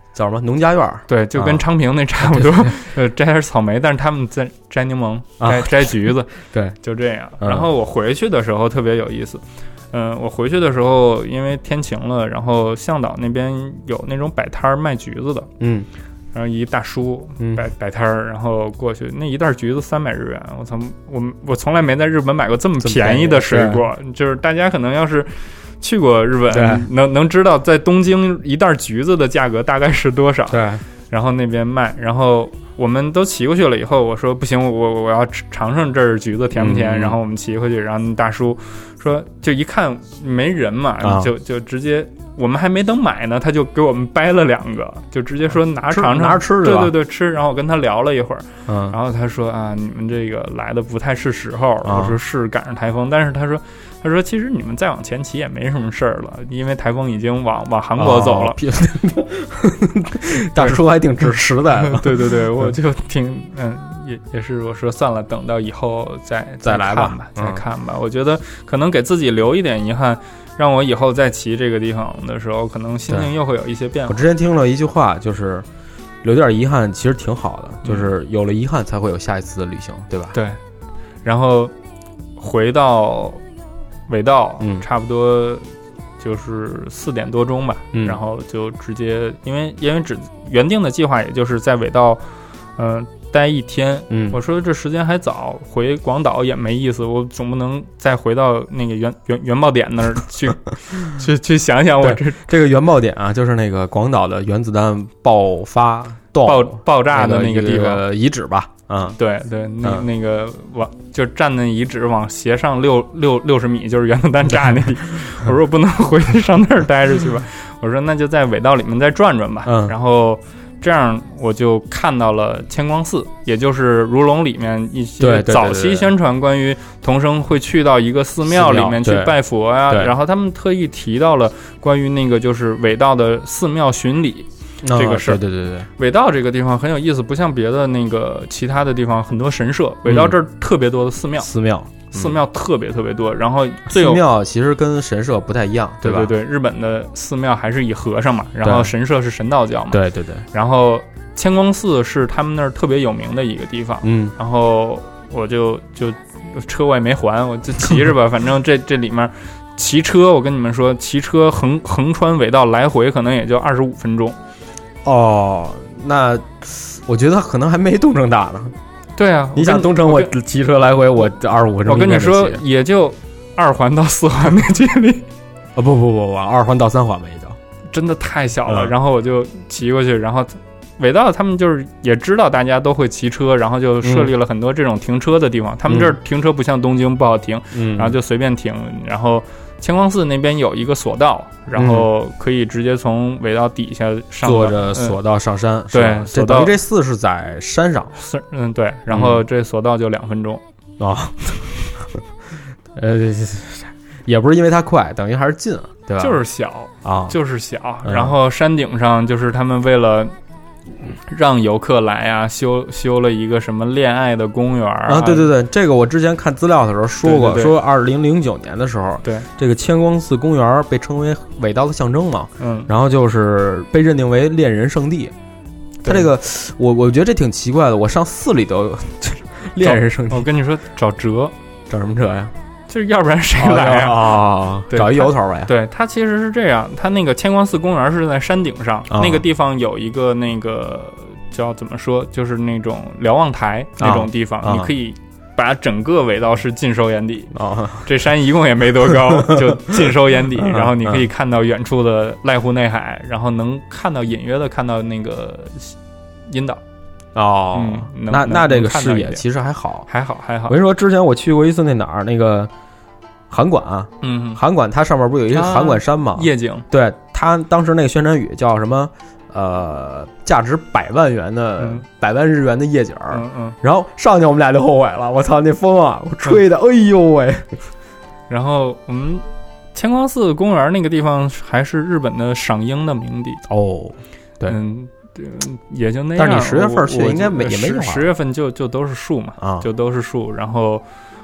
Speaker 2: 叫什么农家院？
Speaker 3: 对，就跟昌平那差不多。啊、呃，摘点草莓，但是他们在摘柠檬、摘、啊、摘橘子，
Speaker 2: 对，
Speaker 3: 就这样。然后我回去的时候特别有意思。嗯、呃，我回去的时候因为天晴了，然后向导那边有那种摆摊卖橘子的，
Speaker 2: 嗯。
Speaker 3: 然后一大叔摆摆摊儿，然后过去那一袋橘子三百日元，我操，我我从来没在日本买过这么便宜的水果。就是大家可能要是去过日本，能能知道在东京一袋橘子的价格大概是多少。
Speaker 2: 对，
Speaker 3: 然后那边卖，然后我们都骑过去了以后，我说不行，我我要尝尝这儿橘子甜不甜。嗯、然后我们骑回去，然后大叔说，就一看没人嘛，啊、就就直接。我们还没等买呢，他就给我们掰了两个，就直接说拿尝尝，
Speaker 2: 拿着吃，
Speaker 3: 对对对，吃。然后我跟他聊了一会儿，
Speaker 2: 嗯，
Speaker 3: 然后他说啊，你们这个来的不太是时候。我说是赶上台风，但是他说，他说其实你们再往前骑也没什么事儿了，因为台风已经往往韩国走了。
Speaker 2: 哦、大叔还挺直实在的，
Speaker 3: 对对对，我就挺嗯。也也是，我说算了，等到以后再
Speaker 2: 再来吧，
Speaker 3: 吧再看吧。嗯、我觉得可能给自己留一点遗憾，让我以后再骑这个地方的时候，可能心情又会有一些变化。
Speaker 2: 我之前听了一句话，就是留点遗憾其实挺好的，就是有了遗憾才会有下一次的旅行，对吧？
Speaker 3: 对。然后回到尾道，
Speaker 2: 嗯，
Speaker 3: 差不多就是四点多钟吧，
Speaker 2: 嗯，
Speaker 3: 然后就直接，因为因为只原定的计划也就是在尾道，嗯、呃。待一天，
Speaker 2: 嗯，
Speaker 3: 我说这时间还早，回广岛也没意思，我总不能再回到那个原原原爆点那儿去，去去想想我这
Speaker 2: 这个原爆点啊，就是那个广岛的原子弹爆发
Speaker 3: 爆爆炸的那个地方、
Speaker 2: 那个、遗址吧，嗯，
Speaker 3: 对对，那、嗯、那个往就站那遗址往斜上六六六十米就是原子弹炸那里，我说我不能回去上那儿待着去吧，我说那就在尾道里面再转转吧，
Speaker 2: 嗯，
Speaker 3: 然后。这样我就看到了千光寺，也就是如龙里面一些早期宣传关于童生会去到一个寺庙里面去拜佛呀、啊，然后他们特意提到了关于那个就是尾道的寺庙巡礼这个事儿、
Speaker 2: 哦。对对对对，
Speaker 3: 尾道这个地方很有意思，不像别的那个其他的地方很多神社，尾道这儿特别多的寺庙，
Speaker 2: 寺庙。
Speaker 3: 寺庙特别特别多，然后最有
Speaker 2: 寺庙其实跟神社不太一样，
Speaker 3: 对
Speaker 2: 吧？
Speaker 3: 对对，日本的寺庙还是以和尚嘛，然后神社是神道教嘛，
Speaker 2: 对对对。
Speaker 3: 然后千光寺是他们那儿特别有名的一个地方，
Speaker 2: 嗯，
Speaker 3: 然后我就就车我也没还，我就骑着吧，反正这这里面骑车，我跟你们说，骑车横横穿尾道来回可能也就二十五分钟。
Speaker 2: 哦，那我觉得可能还没东城大呢。
Speaker 3: 对啊，
Speaker 2: 你想东城我骑车来回我二十五分钟，
Speaker 3: 我跟你说也就二环到四环的距离。
Speaker 2: 啊、哦、不不不不，二环到三环吧也就，
Speaker 3: 真的太小了。
Speaker 2: 嗯、
Speaker 3: 然后我就骑过去，然后尾道他们就是也知道大家都会骑车，然后就设立了很多这种停车的地方。嗯、他们这儿停车不像东京不好停，
Speaker 2: 嗯，
Speaker 3: 然后就随便停。然后千光寺那边有一个索道，然后可以直接从尾道底下上，
Speaker 2: 坐着索道上山。
Speaker 3: 嗯、对，
Speaker 2: 这等于这寺是在山上。
Speaker 3: 是，嗯，对。然后这索道就两分钟
Speaker 2: 啊、哦，呃，也不是因为它快，等于还是近，对吧？
Speaker 3: 就是小
Speaker 2: 啊，
Speaker 3: 就是小。然后山顶上就是他们为了让游客来啊，修修了一个什么恋爱的公园 啊,
Speaker 2: 啊！对对对，这个我之前看资料的时候说过，
Speaker 3: 对对对
Speaker 2: 说二零零九年的时候，
Speaker 3: 对
Speaker 2: 这个千光寺公园被称为尾道的象征嘛，
Speaker 3: 嗯，
Speaker 2: 然后就是被认定为恋人圣地。他这个，我我觉得这挺奇怪的，我上寺里都恋人圣地。
Speaker 3: 我跟你说，找辙，
Speaker 2: 找什么辙呀？
Speaker 3: 就是要不然谁来啊？
Speaker 2: 哦、找一由头呗。
Speaker 3: 对，它其实是这样，它那个千光寺公园是在山顶上，
Speaker 2: 哦、
Speaker 3: 那个地方有一个那个叫怎么说，就是那种瞭望台那种地方，
Speaker 2: 哦、
Speaker 3: 你可以把整个尾道是尽收眼底。
Speaker 2: 哦，
Speaker 3: 这山一共也没多高，就尽收眼底，然后你可以看到远处的濑户内海，然后能看到隐约的看到那个阴岛。
Speaker 2: 哦，
Speaker 3: 嗯、
Speaker 2: 那那这个视野其实还好，
Speaker 3: 还好，还好。
Speaker 2: 我跟你说，之前我去过一次那哪儿，那个函馆啊，
Speaker 3: 嗯，
Speaker 2: 函馆它上面不是有一个函馆山吗？
Speaker 3: 夜景。
Speaker 2: 对，它当时那个宣传语叫什么？呃，价值百万元的、
Speaker 3: 嗯、
Speaker 2: 百万日元的夜景，
Speaker 3: 嗯嗯。
Speaker 2: 然后上去我们俩就后悔了，我操，那风啊，我吹的，嗯、哎呦喂！
Speaker 3: 然后我们千光寺公园那个地方还是日本的赏樱的名地
Speaker 2: 哦，对。
Speaker 3: 嗯，也就那样。
Speaker 2: 但是你十月份去应该没也没
Speaker 3: 十十月份就就都是树嘛，
Speaker 2: 啊，
Speaker 3: 就都是树。然后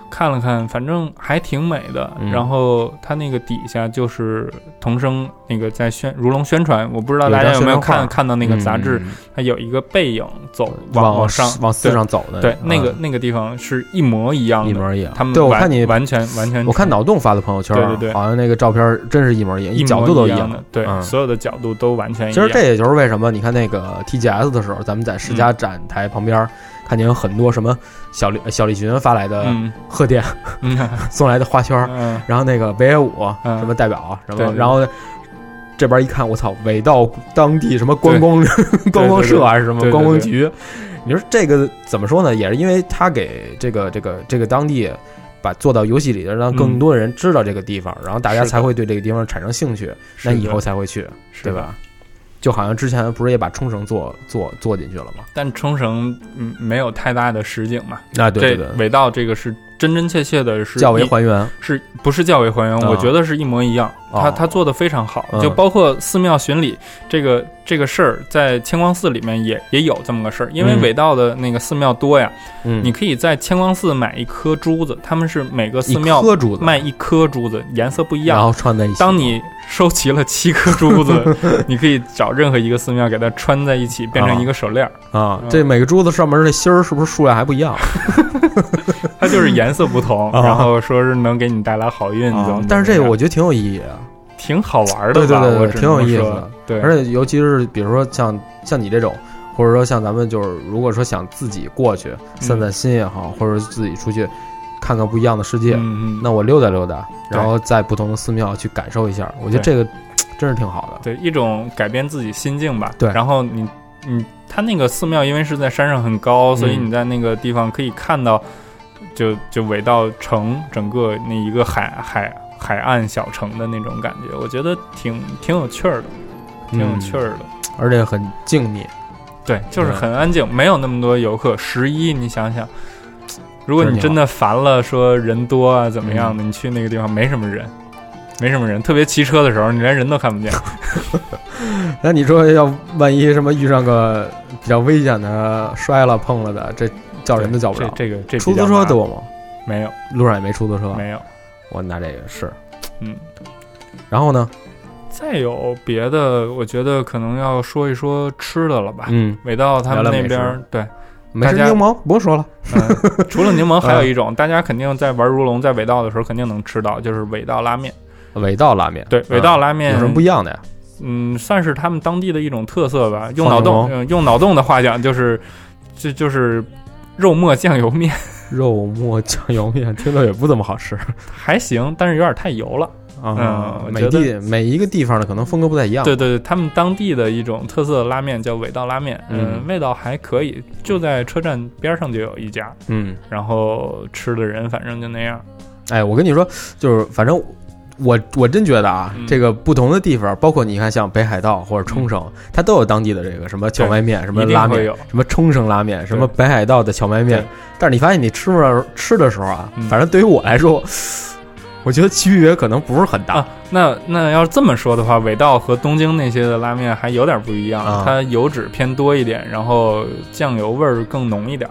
Speaker 3: 看了看，反正还挺美的。
Speaker 2: 嗯、
Speaker 3: 然后它那个底下就是童声那个在宣如龙宣传，我不知道大家有没有看看到那个杂志，嗯、它有一个背影走往往上
Speaker 2: 往四上走的，
Speaker 3: 对，
Speaker 2: 嗯、
Speaker 3: 那个那个地方是一模一样的，
Speaker 2: 一模一样。
Speaker 3: 他们
Speaker 2: 对我看你
Speaker 3: 完全完全，
Speaker 2: 我看脑洞发的朋友圈，
Speaker 3: 对对对，
Speaker 2: 好像那个照片真是一模一样，
Speaker 3: 一
Speaker 2: 角度都
Speaker 3: 一
Speaker 2: 样
Speaker 3: 的，对、
Speaker 2: 嗯，
Speaker 3: 所有的角度都完全一样。
Speaker 2: 其实这也就是为什么你看那个 T G S 的时候，咱们在十佳展台旁边。嗯看见有很多什么小李小李群发来的贺电、嗯、送来的花圈、嗯、然后那个北野武、嗯、什么代表什么，然后这边一看，我操，尾道当地什么观光观光社还是什么观光局，你说这个怎么说呢？也是因为他给这个这个这个当地把做到游戏里，让更多的人知道这个地方，嗯、然后大家才会对这个地方产生兴趣，那以后才会去，对吧？就好像之前不是也把冲绳做做做进去了吗？
Speaker 3: 但冲绳嗯没有太大的实景嘛。
Speaker 2: 啊，对对对，
Speaker 3: 尾道这个是真真切切的是
Speaker 2: 较为还原，
Speaker 3: 是不是较为还原？
Speaker 2: 嗯、
Speaker 3: 我觉得是一模一样。
Speaker 2: 哦、
Speaker 3: 他他做的非常好，
Speaker 2: 嗯、
Speaker 3: 就包括寺庙巡礼这个这个事儿，在千光寺里面也也有这么个事儿。因为尾道的那个寺庙多呀，
Speaker 2: 嗯，
Speaker 3: 你可以在千光寺买一颗珠子，他们是每个寺庙卖一颗珠子，颜色不一样，
Speaker 2: 然后串在一起。
Speaker 3: 当你收齐了七颗珠子，你可以找任何一个寺庙给它穿在一起，变成一个手链
Speaker 2: 啊。啊这每个珠子上面的芯儿是不是数量还不一样？
Speaker 3: 它就是颜色不同，啊、然后说是能给你带来好运。
Speaker 2: 啊、但是这个我觉得挺有意义的，
Speaker 3: 挺好玩的吧。
Speaker 2: 对对对，
Speaker 3: 我
Speaker 2: 挺有意思的。
Speaker 3: 对，
Speaker 2: 而且尤其是比如说像像你这种，或者说像咱们就是如果说想自己过去散散心也好，嗯、或者自己出去看看不一样的世界，
Speaker 3: 嗯、
Speaker 2: 那我溜达溜达，然后在不同的寺庙去感受一下，我觉得这个真是挺好的。
Speaker 3: 对，一种改变自己心境吧。
Speaker 2: 对，
Speaker 3: 然后你你他那个寺庙因为是在山上很高，
Speaker 2: 嗯、
Speaker 3: 所以你在那个地方可以看到。就就尾道城整个那一个海海海岸小城的那种感觉，我觉得挺挺有趣儿的，挺有趣儿的、
Speaker 2: 嗯，而且很静谧。
Speaker 3: 对，就是很安静，没有那么多游客。十一，你想想，如果你真的烦了，说人多啊怎么样的，
Speaker 2: 嗯、
Speaker 3: 你去那个地方没什么人，没什么人，特别骑车的时候，你连人都看不见。
Speaker 2: 那你说要万一什么遇上个比较危险的摔了碰了的，这。叫人都叫不着，
Speaker 3: 这个这
Speaker 2: 出租车多吗？
Speaker 3: 没有，
Speaker 2: 路上也没出租车，
Speaker 3: 没有。
Speaker 2: 我拿这个是，
Speaker 3: 嗯，
Speaker 2: 然后呢？
Speaker 3: 再有别的，我觉得可能要说一说吃的了吧。
Speaker 2: 嗯，
Speaker 3: 尾道他们那边对，
Speaker 2: 美食柠檬不用说了。
Speaker 3: 嗯，除了柠檬，还有一种、嗯、大家肯定在玩如龙，在尾道的时候肯定能吃到，就是尾道拉面。
Speaker 2: 尾道拉面，
Speaker 3: 对，尾道拉面、
Speaker 2: 嗯、有什么不一样的呀？
Speaker 3: 嗯，算是他们当地的一种特色吧。用脑洞，嗯、用脑洞的话讲，就是就就是。肉末酱油面，
Speaker 2: 肉末酱油面听着也不怎么好吃，
Speaker 3: 还行，但是有点太油了。
Speaker 2: 嗯，每地每一个地方的可能风格不太一样。
Speaker 3: 对对对，他们当地的一种特色的拉面叫尾道拉面，嗯，嗯味道还可以，就在车站边上就有一家，
Speaker 2: 嗯，
Speaker 3: 然后吃的人反正就那样。
Speaker 2: 哎，我跟你说，就是反正。我我真觉得啊、嗯，这个不同的地方，包括你看像北海道或者冲绳，嗯、它都有当地的这个什么荞麦面、什么拉面、什么冲绳拉面、什么北海道的荞麦面。但是你发现你吃不吃的时候啊，反正对于我来说，我觉得区别可能不是很大。
Speaker 3: 啊、那那要是这么说的话，尾道和东京那些的拉面还有点不一样，
Speaker 2: 啊、
Speaker 3: 它油脂偏多一点，然后酱油味儿更浓一点，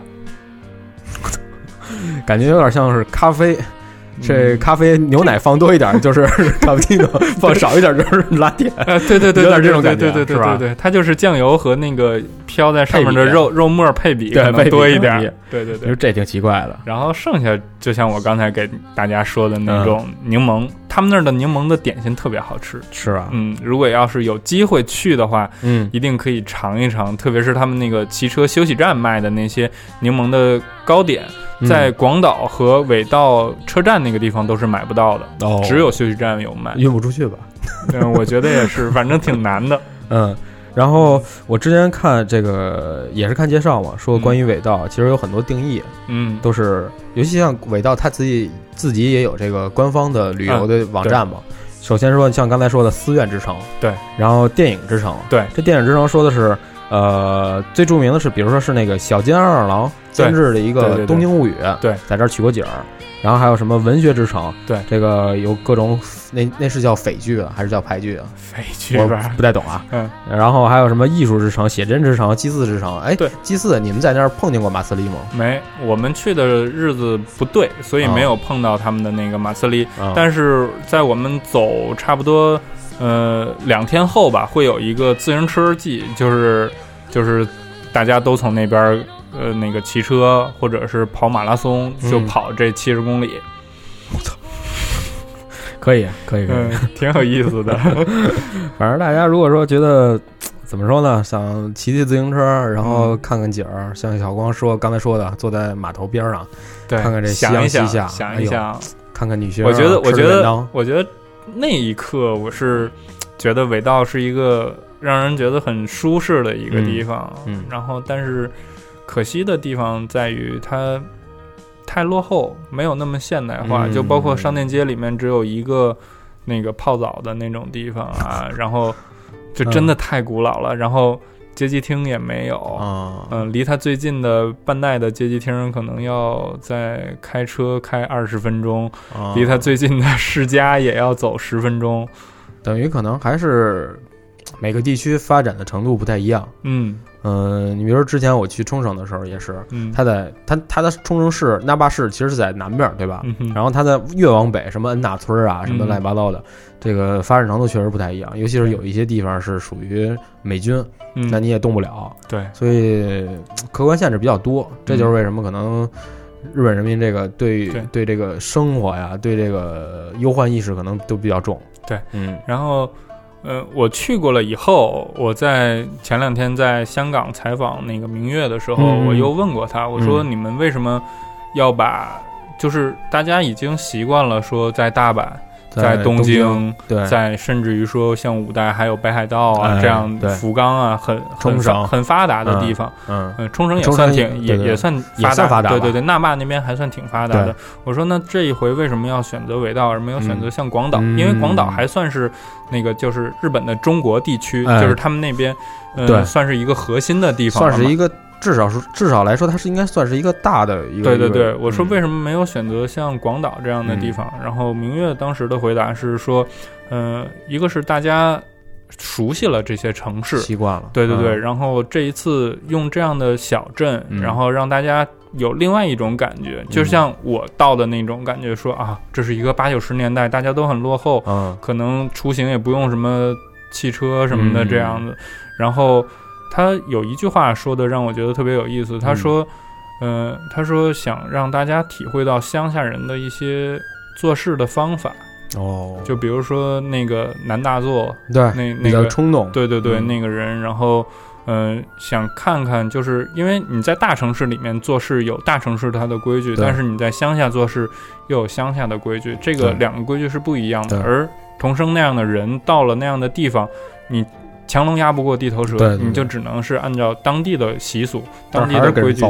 Speaker 2: 感觉有点像是咖啡。这咖啡牛奶放多一点就是卡布奇诺，放少一点就是拿铁。
Speaker 3: 呃，对对对，
Speaker 2: 有点这种感觉，
Speaker 3: 对对对
Speaker 2: 对
Speaker 3: 对对，它就是酱油和那个飘在上面的肉肉末配比
Speaker 2: 可
Speaker 3: 能多一点。对对对，
Speaker 2: 这挺奇怪的。
Speaker 3: 然后剩下就像我刚才给大家说的那种柠檬，嗯、他们那儿的柠檬的点心特别好吃。
Speaker 2: 是啊，
Speaker 3: 嗯，如果要是有机会去的话，
Speaker 2: 嗯，
Speaker 3: 一定可以尝一尝，特别是他们那个骑车休息站卖的那些柠檬的糕点。在广岛和尾道车站那个地方都是买不到的，
Speaker 2: 哦，
Speaker 3: 只有休息站有卖，
Speaker 2: 运不出去吧？
Speaker 3: 嗯，我觉得也是，反正挺难的。
Speaker 2: 嗯，然后我之前看这个也是看介绍嘛，说关于尾道、嗯、其实有很多定义，
Speaker 3: 嗯，
Speaker 2: 都是尤其像尾道他自己自己也有这个官方的旅游的网站嘛。嗯、首先说像刚才说的寺院之城，
Speaker 3: 对，
Speaker 2: 然后电影之城，
Speaker 3: 对，
Speaker 2: 这电影之城说的是呃，最著名的是，比如说是那个小津安二郎监制的一个《东京物语》，
Speaker 3: 对，
Speaker 2: 在这儿取过景儿。然后还有什么文学之城，
Speaker 3: 对，
Speaker 2: 这个有各种，那那是叫匪剧啊，还是叫牌剧啊？
Speaker 3: 匪剧吧，
Speaker 2: 不太懂啊。
Speaker 3: 嗯。
Speaker 2: 然后还有什么艺术之城、写真之城、祭祀之城？哎，
Speaker 3: 对，
Speaker 2: 祭祀，你们在那儿碰见过马斯利吗？
Speaker 3: 没，我们去的日子不对，所以没有碰到他们的那个马斯利。
Speaker 2: 哦、
Speaker 3: 但是在我们走差不多呃两天后吧，会有一个自行车季，就是就是大家都从那边。呃，那个骑车或者是跑马拉松，就跑这七十公里。
Speaker 2: 我、嗯、操，可以，可以，可以，
Speaker 3: 嗯、挺有意思的。
Speaker 2: 反正大家如果说觉得怎么说呢，想骑骑自行车，然后看看景儿、嗯，像小光说刚才说的，坐在码头边上，
Speaker 3: 对，
Speaker 2: 看看这夕阳西下，
Speaker 3: 想一想，
Speaker 2: 哎、看看女学生。
Speaker 3: 我觉得，我觉得，我觉得那一刻，我是觉得尾道是一个让人觉得很舒适的一个地方。
Speaker 2: 嗯，嗯
Speaker 3: 然后但是。可惜的地方在于它太落后，没有那么现代化，
Speaker 2: 嗯、
Speaker 3: 就包括商店街里面只有一个那个泡澡的那种地方啊，然后就真的太古老了，嗯、然后街机厅也没有，
Speaker 2: 嗯、
Speaker 3: 呃，离它最近的半代的街机厅可能要再开车开二十分钟，
Speaker 2: 嗯、
Speaker 3: 离它最近的世嘉也要走十分钟，
Speaker 2: 等于可能还是每个地区发展的程度不太一样，
Speaker 3: 嗯。
Speaker 2: 嗯、呃，你比如说之前我去冲绳的时候也是，
Speaker 3: 嗯，
Speaker 2: 他在他他的冲绳市那霸市其实是在南边，对吧？
Speaker 3: 嗯、
Speaker 2: 然后他在越往北，什么恩纳村啊，什么乱七八糟的，嗯、这个发展程度确实不太一样。尤其是有一些地方是属于美军，
Speaker 3: 嗯、
Speaker 2: 那你也动不了。
Speaker 3: 对，
Speaker 2: 所以客观限制比较多，这就是为什么可能日本人民这个对
Speaker 3: 对,
Speaker 2: 对这个生活呀，对这个忧患意识可能都比较重。
Speaker 3: 对，
Speaker 2: 嗯，
Speaker 3: 然后。呃，我去过了以后，我在前两天在香港采访那个明月的时候，
Speaker 2: 嗯、
Speaker 3: 我又问过他，我说你们为什么要把，嗯、就是大家已经习惯了说在大阪、在东京，
Speaker 2: 东京对，
Speaker 3: 在甚至于说像五代还有北海道啊、
Speaker 2: 哎、
Speaker 3: 这样福冈啊，很
Speaker 2: 冲绳
Speaker 3: 很发达的地方，
Speaker 2: 嗯，
Speaker 3: 嗯、呃，冲绳也算挺也
Speaker 2: 对对对
Speaker 3: 也算
Speaker 2: 也算发达，
Speaker 3: 对对对，那霸那边还算挺发达的。我说那这一回为什么要选择尾道而没有选择像广岛？
Speaker 2: 嗯、
Speaker 3: 因为广岛还算是那个就是日本的中国地区，
Speaker 2: 哎、
Speaker 3: 就是他们那边，呃，
Speaker 2: 对，
Speaker 3: 算是一个核心的地方，
Speaker 2: 算是一个。至少是至少来说，它是应该算是一个大的一个。
Speaker 3: 对对对，
Speaker 2: 嗯、
Speaker 3: 我说为什么没有选择像广岛这样的地方？嗯、然后明月当时的回答是说，呃，一个是大家熟悉了这些城市，
Speaker 2: 习惯了，
Speaker 3: 对对对。
Speaker 2: 嗯、
Speaker 3: 然后这一次用这样的小镇，
Speaker 2: 嗯、
Speaker 3: 然后让大家有另外一种感觉，嗯、就像我到的那种感觉说，说啊，这是一个八九十年代，大家都很落后，
Speaker 2: 嗯，
Speaker 3: 可能出行也不用什么汽车什么的这样子，
Speaker 2: 嗯、
Speaker 3: 然后。他有一句话说的让我觉得特别有意思，他说，嗯、呃，他说想让大家体会到乡下人的一些做事的方法。
Speaker 2: 哦，
Speaker 3: 就比如说那个南大作，
Speaker 2: 对，
Speaker 3: 那那个
Speaker 2: 比较冲动，
Speaker 3: 对对对，
Speaker 2: 嗯、
Speaker 3: 那个人，然后，嗯、呃，想看看，就是因为你在大城市里面做事有大城市它的规矩，但是你在乡下做事又有乡下的规矩，这个两个规矩是不一样的。而童生那样的人到了那样的地方，你。强龙压不过地头蛇，
Speaker 2: 对对对，
Speaker 3: 你就只能是按照当地的习俗、当地的规矩。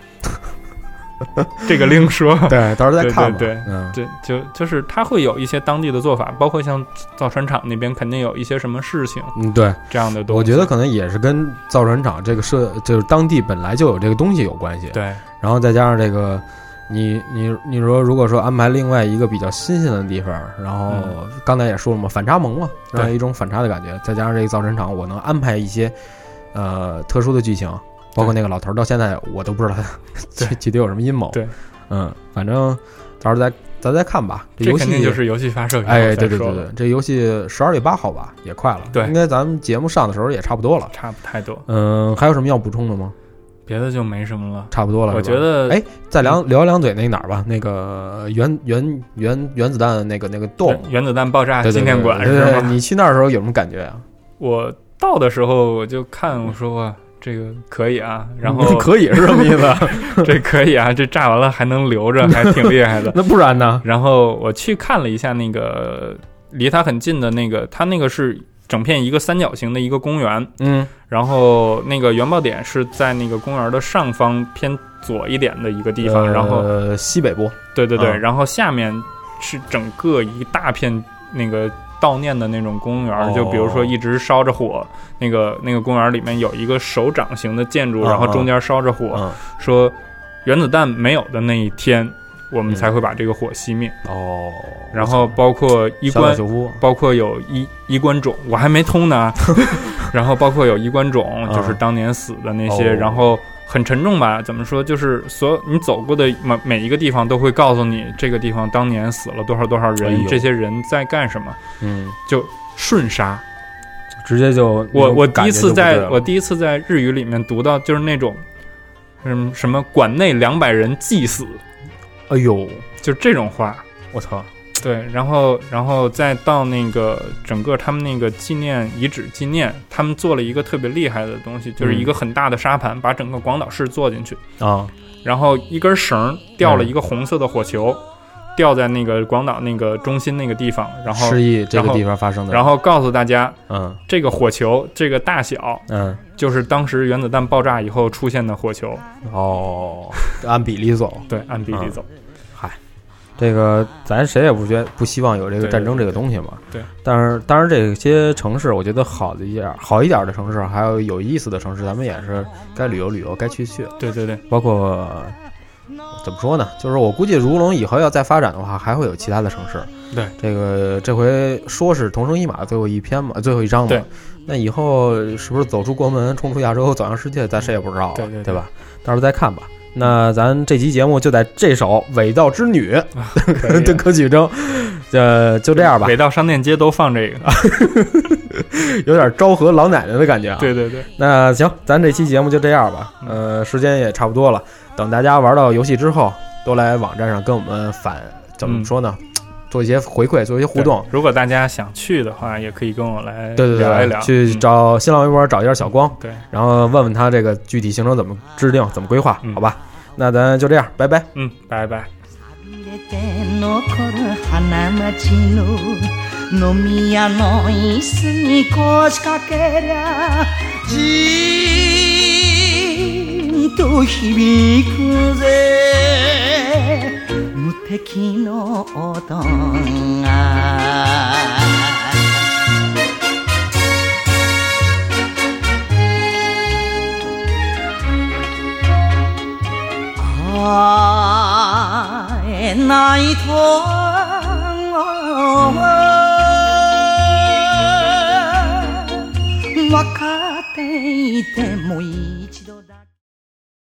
Speaker 3: 这个另说，
Speaker 2: 对，到时候再看吧。
Speaker 3: 对对对，
Speaker 2: 嗯，
Speaker 3: 对，就就是他会有一些当地的做法，包括像造船厂那边肯定有一些什么事情，
Speaker 2: 嗯，对，
Speaker 3: 这样的东西。
Speaker 2: 我觉得可能也是跟造船厂这个社，就是当地本来就有这个东西有关系。
Speaker 3: 对，
Speaker 2: 然后再加上这个。你你你说，如果说安排另外一个比较新鲜的地方，然后刚才也说了嘛，反差萌嘛，让人一种反差的感觉。再加上这个造船厂，我能安排一些呃特殊的剧情，包括那个老头到现在我都不知道他具体有什么阴谋。
Speaker 3: 对，
Speaker 2: 嗯，反正到时候再咱再看吧。
Speaker 3: 这
Speaker 2: 游戏
Speaker 3: 肯定就是游戏发售以后
Speaker 2: 哎，对对对对，这游戏十二月八号吧，也快了。
Speaker 3: 对，
Speaker 2: 应该咱们节目上的时候也差不多了，
Speaker 3: 差不太多。
Speaker 2: 嗯，还有什么要补充的吗？
Speaker 3: 别的就没什么了，
Speaker 2: 差不多了。
Speaker 3: 我觉得，
Speaker 2: 哎，再聊聊两嘴那哪儿吧，那个原原原原子弹那个那个洞，
Speaker 3: 原子弹爆炸纪念馆
Speaker 2: 是
Speaker 3: 吗？
Speaker 2: 你去那儿的时候有什么感觉啊？
Speaker 3: 我到的时候我就看，我说哇，这个可以啊，然后
Speaker 2: 可以是什么意思？
Speaker 3: 这可以啊，这炸完了还能留着，还挺厉害的。
Speaker 2: 那不然呢？
Speaker 3: 然后我去看了一下那个离它很近的那个，它那个是。整片一个三角形的一个公园，
Speaker 2: 嗯，
Speaker 3: 然后那个原爆点是在那个公园的上方偏左一点的一个地方，
Speaker 2: 呃、
Speaker 3: 然后
Speaker 2: 西北部，
Speaker 3: 对对对、
Speaker 2: 嗯，
Speaker 3: 然后下面是整个一大片那个悼念的那种公园，
Speaker 2: 哦、
Speaker 3: 就比如说一直烧着火，那个那个公园里面有一个手掌型的建筑，
Speaker 2: 嗯、
Speaker 3: 然后中间烧着火，
Speaker 2: 嗯、
Speaker 3: 说原子弹没有的那一天，我们才会把这个火熄灭。
Speaker 2: 哦、嗯，
Speaker 3: 然后包括衣冠，包括有衣衣冠冢，我还没通呢。然后包括有衣冠冢，就是当年死的那些，
Speaker 2: 嗯、
Speaker 3: 然后。很沉重吧？怎么说？就是所有你走过的每每一个地方都会告诉你，这个地方当年死了多少多少人，哎、这些人在干什么？
Speaker 2: 嗯，
Speaker 3: 就瞬杀，
Speaker 2: 直接就
Speaker 3: 我我第一次在我第一次在日语里面读到，就是那种嗯什么馆内两百人祭死，
Speaker 2: 哎呦，
Speaker 3: 就这种话，
Speaker 2: 我操！
Speaker 3: 对，然后，然后再到那个整个他们那个纪念遗址纪念，他们做了一个特别厉害的东西，就是一个很大的沙盘，嗯、把整个广岛市做进去
Speaker 2: 啊，
Speaker 3: 然后一根绳吊了一个红色的火球，嗯、吊在那个广岛那个中心那个地方，然后
Speaker 2: 示意这个地方发生的，
Speaker 3: 然后告诉大家，
Speaker 2: 嗯，
Speaker 3: 这个火球这个大小，
Speaker 2: 嗯，
Speaker 3: 就是当时原子弹爆炸以后出现的火球。
Speaker 2: 哦，按比例走，
Speaker 3: 对，按比例走。
Speaker 2: 嗯这个咱谁也不觉不希望有这个战争这个东西嘛。
Speaker 3: 对，
Speaker 2: 但是当然这些城市，我觉得好的一点，好一点的城市，还有有意思的城市，咱们也是该旅游旅游，该去去。
Speaker 3: 对对对，
Speaker 2: 包括怎么说呢？就是我估计如龙以后要再发展的话，还会有其他的城市。
Speaker 3: 对，
Speaker 2: 这个这回说是同生一马最后一篇嘛，最后一章嘛。
Speaker 3: 对，
Speaker 2: 那以后是不是走出国门，冲出亚洲，走向世界，咱谁也不知道了，
Speaker 3: 对对对，
Speaker 2: 对吧？到时候再看吧。那咱这期节目就在这首《伪道之女》的歌曲中，呃，就这样吧。
Speaker 3: 伪道商店街都放这个，
Speaker 2: 有点昭和老奶奶的感觉啊。
Speaker 3: 对对对。
Speaker 2: 那行，咱这期节目就这样吧。呃，时间也差不多了，等大家玩到游戏之后，都来网站上跟我们反，怎么说呢？嗯做一些回馈，做一些互动。
Speaker 3: 如果大家想去的话，也可以跟我来
Speaker 2: 对对对
Speaker 3: 聊一聊，
Speaker 2: 去找新浪微博找一下小光，
Speaker 3: 对，
Speaker 2: 然后问问他这个具体行程怎么制定，怎么规划，
Speaker 3: 嗯、
Speaker 2: 好吧？那咱就这样，拜拜。
Speaker 3: 嗯，拜拜。
Speaker 4: 無敵の音が会えないと分かっていても一度だけ